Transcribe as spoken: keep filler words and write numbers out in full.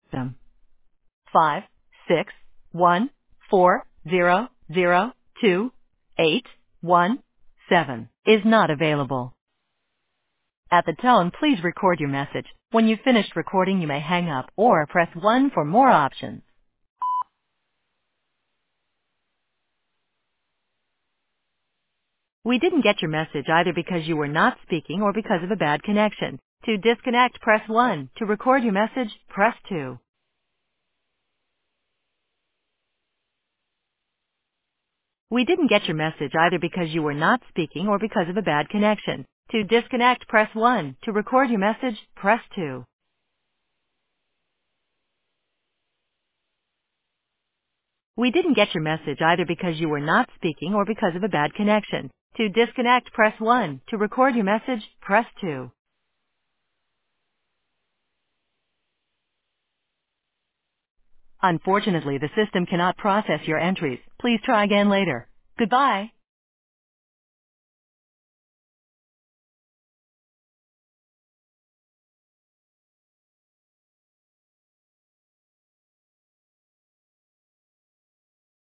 system. Five, six, one, four, zero, zero, two, eight, one, seven is not available. At the tone, please record your message. When you've finished recording, you may hang up or press one for more options. We didn't get your message either because you were not speaking or because of a bad connection. To disconnect, press one. To record your message, press two. We didn't get your message either because you were not speaking or because of a bad connection. To disconnect, press one. To record your message, press two. We didn't get your message either because you were not speaking or because of a bad connection. To disconnect, press one. To record your message, press two. Unfortunately, the system cannot process your entries. Please try again later. Goodbye.